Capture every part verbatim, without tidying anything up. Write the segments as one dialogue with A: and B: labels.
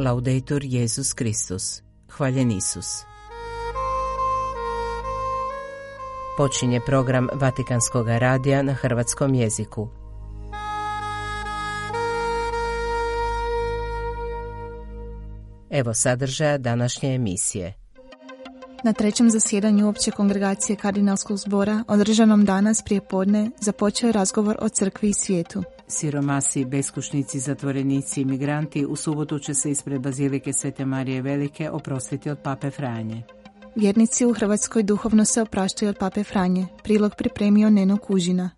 A: Laudetur Jesus Kristus. Hvaljen Isus. Počinje program Vatikanskog radija na hrvatskom jeziku. Evo sadržaja današnje emisije.
B: Na trećem zasjedanju Opće kongregacije kardinalskog zbora, održanom danas prije podne, započeo je razgovor o crkvi i svijetu.
A: Siromasi, beskućnici, zatvorenici i migranti u subotu će se ispred Bazilike Svete Marije Velike oprostiti od Pape Franje.
B: Vjernici u Hrvatskoj duhovno se opraštaju od Pape Franje. Prilog pripremio Neno Kužina.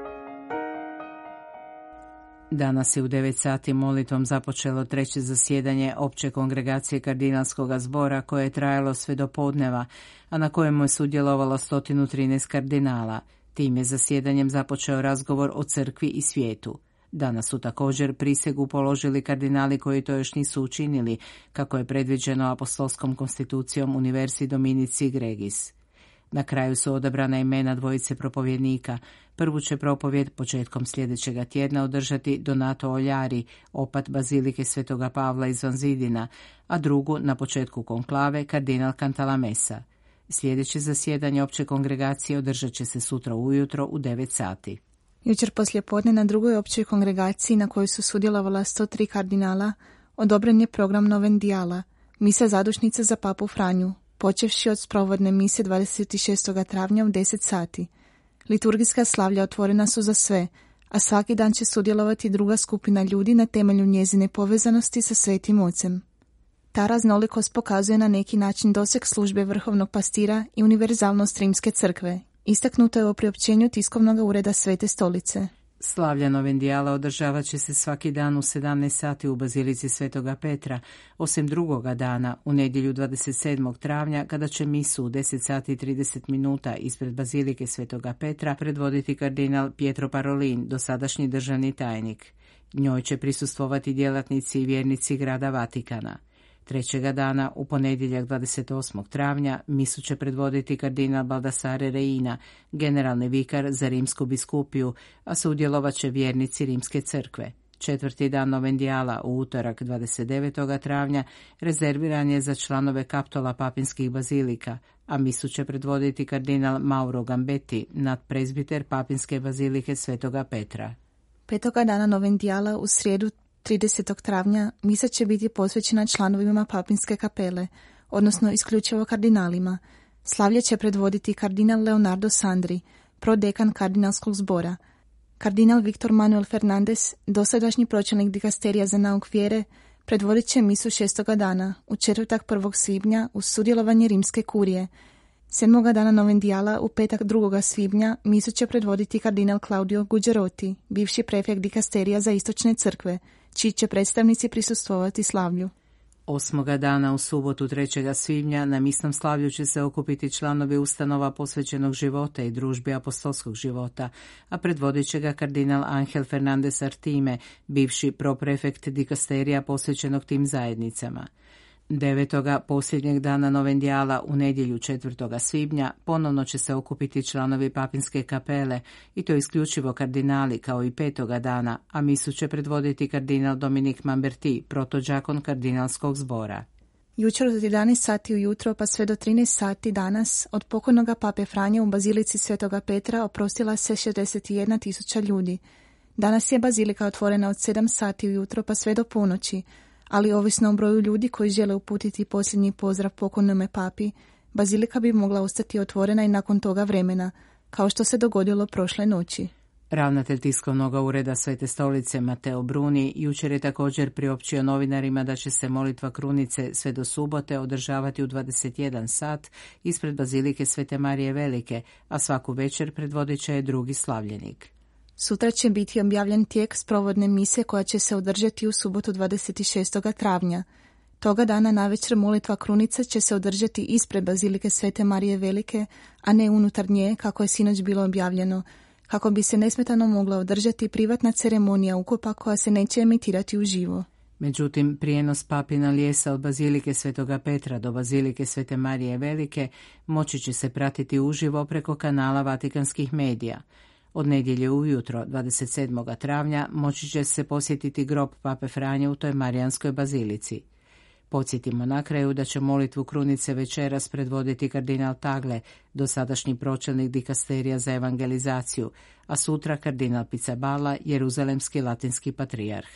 A: Danas je u devet sati molitvom započelo treće zasjedanje Opće kongregacije kardinalskog zbora koje je trajalo sve do podneva, a na kojemu je sudjelovalo sto trinaest kardinala. Tim je zasjedanjem započeo razgovor o crkvi i svijetu. Danas su također prisegu položili kardinali koji to još nisu učinili, kako je predviđeno apostolskom konstitucijom Universi Dominici Gregis. Na kraju su odabrana imena dvojice propovjednika. Prvu će propovjed početkom sljedećega tjedna održati Donato Oljari, opat Bazilike Svetoga Pavla iz Vanzidina, a drugu na početku konklave kardinal Cantalamessa. Sljedeće zasjedanje Opće kongregacije održat će se sutra ujutro u devet sati.
B: Jučer poslijepodne na drugoj općoj kongregaciji na kojoj su sudjelovala sto tri kardinala odobren je program Novendijala, misa zadušnice za Papu Franju, počevši od sprovodne mise dvadeset šestog travnja u deset sati. Liturgijska slavlja otvorena su za sve, a svaki dan će sudjelovati druga skupina ljudi na temelju njezine povezanosti sa Svetim Ocem. Ta raznolikost pokazuje na neki način doseg službe vrhovnog pastira i univerzalnost Rimske crkve. Istaknuto je u priopćenju tiskovnog ureda Svete stolice.
A: Slavlja Novendijala održavat će se svaki dan u sedamnaest sati u Bazilici Svetoga Petra, osim drugoga dana, u nedjelju dvadeset sedmog travnja, kada će misu u deset sati i trideset minuta ispred Bazilike Svetoga Petra predvoditi kardinal Pietro Parolin, dosadašnji državni tajnik. Njoj će prisustvovati djelatnici i vjernici grada Vatikana. Trećega dana, u ponedjeljak dvadeset osmog travnja, misu će predvoditi kardinal Baldassare Reina, generalni vikar za rimsku biskupiju, a sudjelovat će vjernici Rimske crkve. Četvrti dan Novendijala, u utorak dvadeset devetog travnja, rezerviran je za članove kaptola papinskih bazilika, a misu će predvoditi kardinal Mauro Gambetti, nadprezbiter papinske bazilike Svetoga Petra.
B: Petoga dana Novendijala, u srijedu tridesetog travnja, misa će biti posvećena članovima papinske kapele, odnosno isključivo kardinalima. Slavlje će predvoditi kardinal Leonardo Sandri, prodekan kardinalskog zbora. Kardinal Victor Manuel Fernandez, dosadašnji pročelnik dikasterija za nauk vjere, predvodit će misu šestoga dana, u četvrtak prvog svibnja, uz sudjelovanje rimske kurije. Sedmoga dana Novendijala, u petak drugoga svibnja, misu će predvoditi kardinal Claudio Gugerotti, bivši prefekt dikasterija za istočne crkve, čiji će predstavnici prisustvovati slavlju.
A: Osmoga dana, u subotu trećeg svibnja, na misnom slavlju će se okupiti članovi ustanova posvećenog života i družbi apostolskog života, a predvodit će ga kardinal Angel Fernandez Artime, bivši proprefekt dikasterija posvećenog tim zajednicama. Devetoga, posljednjeg dana Novendijala, u nedjelju četvrtoga svibnja, ponovno će se okupiti članovi papinske kapele, i to isključivo kardinali, kao i petoga dana, a misu će predvoditi kardinal Dominik Mamberti, protođakon kardinalskog zbora.
B: Jučer od jedanaest sati ujutro pa sve do trinaest sati danas od pokojnoga Pape Franje u Bazilici Svetoga Petra oprostila se šezdeset jedna tisuća ljudi. Danas je bazilika otvorena od sedam sati ujutro pa sve do ponoći, ali ovisno o broju ljudi koji žele uputiti posljednji pozdrav pokojnome papi, bazilika bi mogla ostati otvorena i nakon toga vremena, kao što se dogodilo prošle noći.
A: Ravnatelj tiskovnog ureda Svete stolice Mateo Bruni jučer je također priopćio novinarima da će se molitva krunice sve do subote održavati u dvadeset jedan sat ispred Bazilike Svete Marije Velike, a svaku večer predvodit će je drugi slavljenik.
B: Sutra će biti objavljen tijek sprovodne mise koja će se održati u subotu dvadeset šestog travnja. Toga dana navečer molitva krunice će se održati ispred Bazilike Svete Marije Velike, a ne unutar nje, kako je sinoć bilo objavljeno, kako bi se nesmetano mogla održati privatna ceremonija ukopa koja se neće emitirati uživo.
A: Međutim, prijenos papina lijesa od Bazilike Svetoga Petra do Bazilike Svete Marije Velike moći će se pratiti uživo preko kanala Vatikanskih medija. Od nedjelje ujutro, dvadeset sedmog travnja, moći će se posjetiti grob Pape Franje u toj Marijanskoj bazilici. Podsjetimo na kraju da će molitvu krunice večeras predvoditi kardinal Tagle, dosadašnji pročelnik dikasterija za evangelizaciju, a sutra kardinal Pizzaballa, jeruzalemski latinski patrijarh.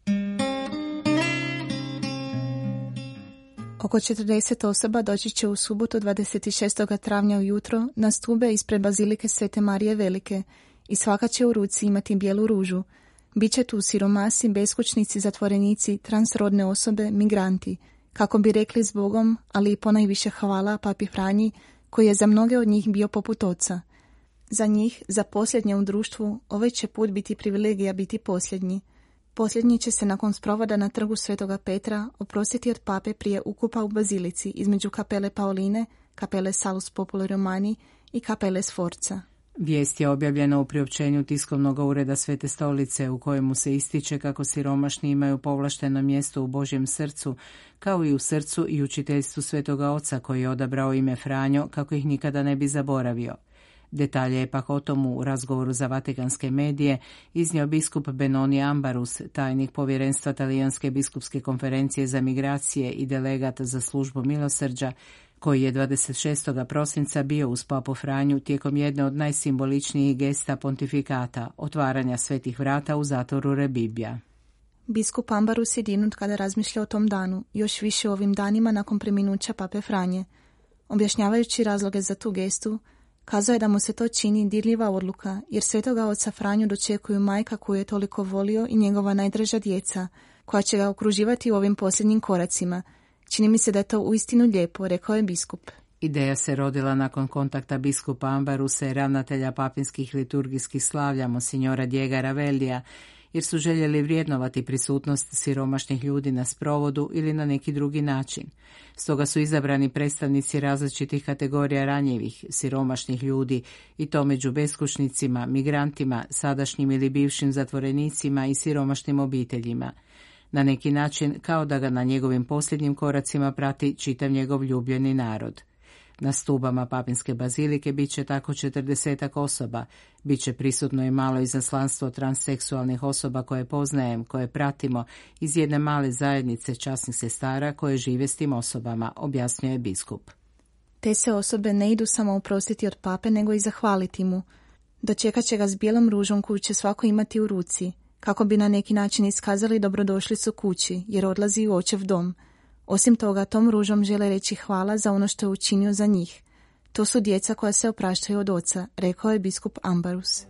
B: Oko četrdeset osoba doći će u subotu dvadeset šestog travnja ujutro na stube ispred bazilike Svete Marije Velike i svaka će u ruci imati bijelu ružu. Biće tu siromasi, beskućnici, zatvorenici, transrodne osobe, migranti, kako bi rekli s Bogom, ali i ponajviše hvala Papi Franji, koji je za mnoge od njih bio poput oca. Za njih, za posljednje u društvu, ovaj će put biti privilegija biti posljednji. Posljednji će se nakon sprovoda na trgu Svetoga Petra oprostiti od pape prije ukupa u bazilici između kapele Paoline, kapele Salus Populi Romani i kapele Sforza.
A: Vijest je objavljena u priopćenju tiskovnog ureda Svete stolice u kojemu se ističe kako siromašni imaju povlašteno mjesto u Božjem srcu, kao i u srcu i učiteljstvu Svetoga Oca koji je odabrao ime Franjo kako ih nikada ne bi zaboravio. Detalje je pak o tomu u razgovoru za vatikanske medije iznio biskup Benoni Ambarus, tajnik povjerenstva Talijanske biskupske konferencije za migracije i delegat za službu milosrđa, koji je dvadeset šestog prosinca bio uz papu Franju tijekom jedne od najsimboličnijih gesta pontifikata, otvaranja svetih vrata u zatvoru Rebibbia.
B: Biskup Ambarus je dirnut kada razmišlja o tom danu, još više ovim danima nakon preminuća pape Franje. Objašnjavajući razloge za tu gestu, kazao je da mu se to čini dirljiva odluka, jer Svetoga Oca Franju dočekuju majka koju je toliko volio i njegova najdraža djeca, koja će ga okruživati u ovim posljednjim koracima. Čini mi se da je to uistinu lijepo, rekao je biskup.
A: Ideja se rodila nakon kontakta biskupa Ambarusa i ravnatelja papinskih liturgijskih slavlja monsignora Diega Ravellija, jer su željeli vrijednovati prisutnost siromašnih ljudi na sprovodu ili na neki drugi način. Stoga su izabrani predstavnici različitih kategorija ranjivih, siromašnih ljudi, i to među beskućnicima, migrantima, sadašnjim ili bivšim zatvorenicima i siromašnim obiteljima. Na neki način kao da ga na njegovim posljednjim koracima prati čitav njegov ljubljeni narod. Na stubama Papinske bazilike bit će tako četrdesetak osoba, bit će prisutno i malo izaslanstvo transseksualnih osoba koje poznajem, koje pratimo iz jedne male zajednice časnih sestara koje žive s tim osobama, objasnio je biskup.
B: Te se osobe ne idu samo oprostiti od pape, nego i zahvaliti mu. Dočekat će ga s bijelom ružom koju će svako imati u ruci, kako bi na neki način iskazali dobrodošlicu kući, jer odlazi u očev dom. Osim toga, tom ružom žele reći hvala za ono što je učinio za njih. To su djeca koja se opraštaju od oca, rekao je biskup Ambarus.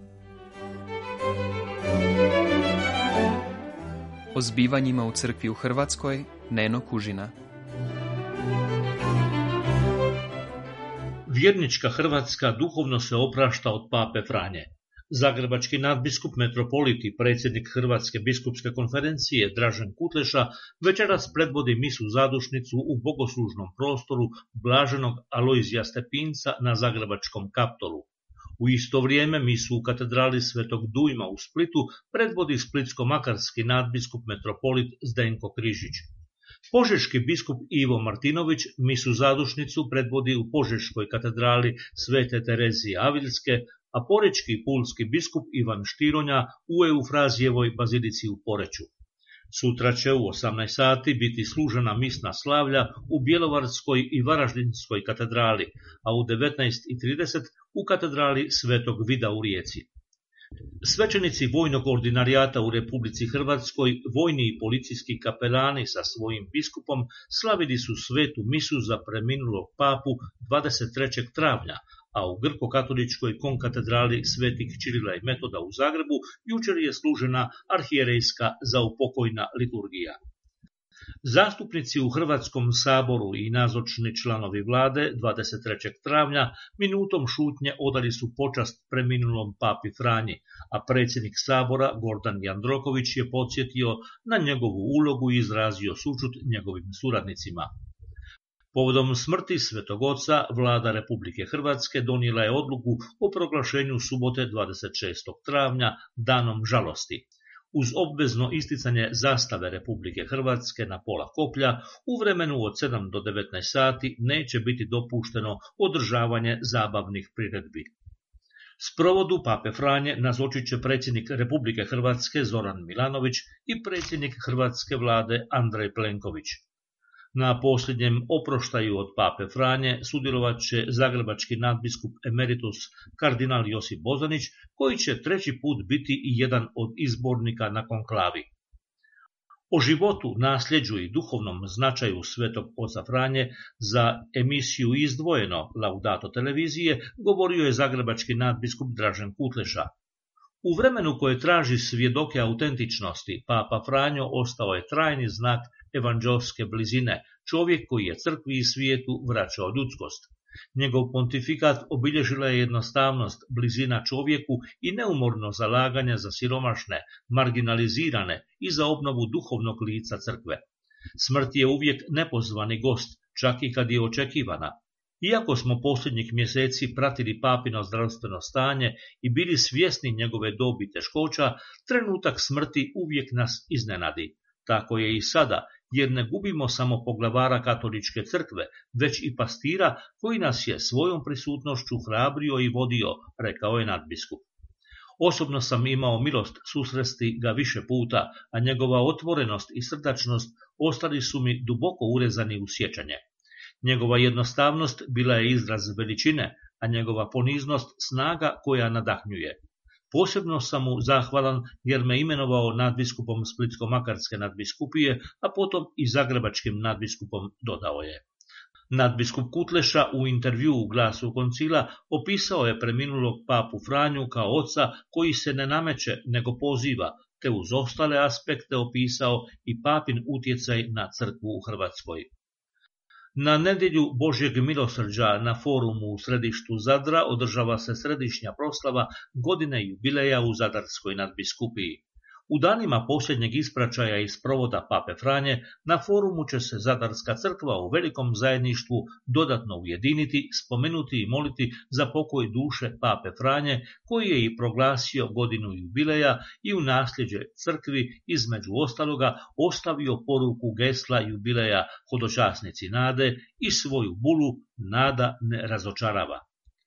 C: O zbivanjima u crkvi u Hrvatskoj, Neno Kužina.
D: Vjernička Hrvatska duhovno se oprašta od pape Franje. Zagrebački nadbiskup metropolit i predsjednik Hrvatske biskupske konferencije Dražen Kutleša večeras predvodi misu zadušnicu u bogoslužnom prostoru blaženog Alojzija Stepinca na Zagrebačkom Kaptolu. U isto vrijeme misu u katedrali Svetog Dujma u Splitu predvodi splitsko-makarski nadbiskup metropolit Zdenko Križić. Požeški biskup Ivo Martinović misu zadušnicu predvodi u Požeškoj katedrali Svete Terezije Avilske, a porečki i pulski biskup Ivan Štironja u Eufrazijevoj bazilici u Poreču. Sutra će u osamnaest sati biti služena misna slavlja u Bjelovarskoj i Varaždinskoj katedrali, a u devetnaest i trideset u katedrali Svetog Vida u Rijeci. Svećenici vojnog ordinarijata u Republici Hrvatskoj, vojni i policijski kapelani sa svojim biskupom slavili su svetu misu za preminulog papu dvadeset trećeg travnja, a u grko-katoličkoj konkatedrali svetih Čirila i Metoda u Zagrebu jučer je služena arhijerejska zaupokojna liturgija. Zastupnici u Hrvatskom saboru i nazočni članovi vlade dvadeset trećeg travnja minutom šutnje odali su počast preminulom papi Franji, a predsjednik sabora Gordan Jandroković je podsjetio na njegovu ulogu i izrazio sućut njegovim suradnicima. Povodom smrti Svetog Oca, vlada Republike Hrvatske donijela je odluku o proglašenju subote dvadeset šestog travnja danom žalosti, uz obvezno isticanje zastave Republike Hrvatske na pola koplja. U vremenu od sedam do devetnaest sati neće biti dopušteno održavanje zabavnih priredbi. Sprovodu pape Franje nazočit će predsjednik Republike Hrvatske Zoran Milanović i predsjednik hrvatske vlade Andrej Plenković. Na posljednjem oproštaju od pape Franje sudjelovat će zagrebački nadbiskup emeritus kardinal Josip Bozanić, koji će treći put biti i jedan od izbornika na konklavi. O životu, nasljeđu i duhovnom značaju svetog oca Franje za emisiju Izdvojeno Laudato televizije govorio je zagrebački nadbiskup Dražen Kutleša. U vremenu koje traži svjedoke autentičnosti, papa Franjo ostao je trajni znak evanđelske blizine, čovjek koji je crkvi i svijetu vraćao ljudskost. Njegov pontifikat obilježila je jednostavnost, blizina čovjeku i neumorno zalaganje za siromašne, marginalizirane i za obnovu duhovnog lica crkve. Smrt je uvijek nepozvani gost, čak i kad je očekivana. Iako smo posljednjih mjeseci pratili papino zdravstveno stanje i bili svjesni njegove dobi teškoća, trenutak smrti uvijek nas iznenadi. Tako je i sada, jer ne gubimo samo poglavara katoličke crkve, već i pastira koji nas je svojom prisutnošću hrabrio i vodio, rekao je nadbiskup. Osobno sam imao milost susresti ga više puta, a njegova otvorenost i srdačnost ostali su mi duboko urezani u sjećanje. Njegova jednostavnost bila je izraz veličine, a njegova poniznost snaga koja nadahnjuje. Posebno sam mu zahvalan jer me imenovao nadbiskupom Splitsko-makarske nadbiskupije, a potom i zagrebačkim nadbiskupom, dodao je. Nadbiskup Kutleša u intervjuu u Glasu koncila opisao je preminulog papu Franju kao oca koji se ne nameće nego poziva, te uz ostale aspekte opisao i papin utjecaj na crkvu u Hrvatskoj. Na nedjelju Božjeg milosrđa na forumu u središtu Zadra održava se središnja proslava godine jubileja u Zadarskoj nadbiskupiji. U danima posljednjeg ispraćaja iz provoda pape Franje na forumu će se Zadarska crkva u velikom zajedništvu dodatno ujediniti, spomenuti i moliti za pokoj duše pape Franje, koji je i proglasio godinu jubileja i u nasljeđe crkvi između ostaloga ostavio poruku gesla jubileja Hodočasnici nade i svoju bulu Nada ne razočarava.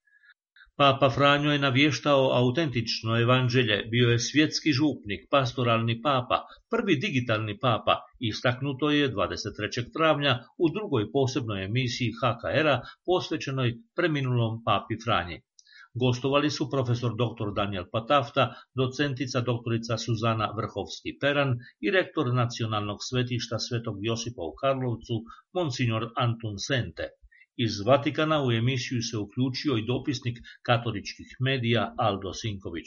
D: Papa Franjo je navještao autentično evanđelje, bio je svjetski župnik, pastoralni papa, prvi digitalni papa, istaknuto je dvadeset trećeg travnja u drugoj posebnoj emisiji H K R-a posvećenoj preminulom papi Franji. Gostovali su profesor doktor Daniel Patafta, docentica doktorica Suzana Vrhovski-Peran i rektor Nacionalnog svetišta Svetog Josipa u Karlovcu, monsignor Antun Sente. Iz Vatikana u emisiju se uključio i dopisnik katoličkih medija Aldo Sinković.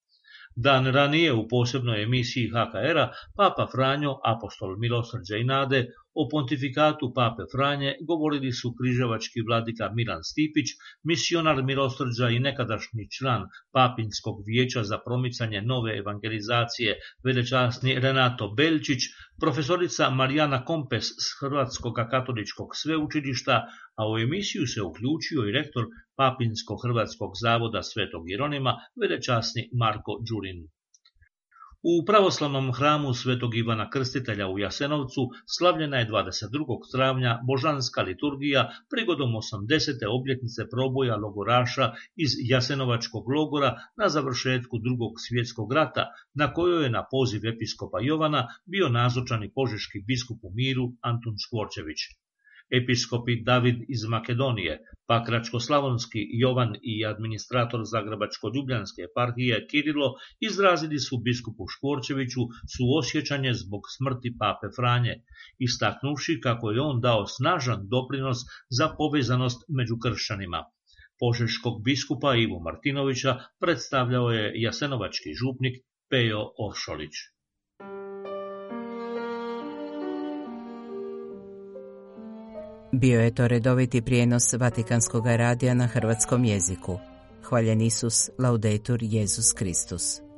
D: Dan ranije u posebnoj emisiji H K R-a papa Franjo, apostol milosrđa i nade, o pontifikatu pape Franje govorili su križevački vladika Milan Stipić, misionar milosrđa i nekadašnji član Papinskog vijeća za promicanje nove evangelizacije velečasni Renato Belčić, profesorica Marijana Kompes s Hrvatskog katoličkog sveučilišta, a u emisiju se uključio i rektor Papinsko-hrvatskog zavoda Svetog Jeronima, velečasni Marko Đurin. U pravoslavnom hramu Svetog Ivana Krstitelja u Jasenovcu slavljena je dvadeset drugog travnja božanska liturgija prigodom osamdesete obljetnice proboja logoraša iz Jasenovačkog logora na završetku drugog svjetskog rata, na kojoj je na poziv episkopa Jovana bio nazočan i požeški biskup u miru Antun Škvorčević. Episkopi David iz Makedonije, Pakračko-slavonski Jovan i administrator Zagrebačko-ljubljanske eparhije Kirilo izrazili su biskupu Škvorčeviću suosjećanje zbog smrti pape Franje, istaknuvši kako je on dao snažan doprinos za povezanost među kršćanima. Požeškog biskupa Ivo Martinovića predstavljao je jasenovački župnik Pejo Oršolić.
A: Bio je to redoviti prijenos Vatikanskog radija na hrvatskom jeziku. Hvaljen Isus, laudetur Jesus Kristus.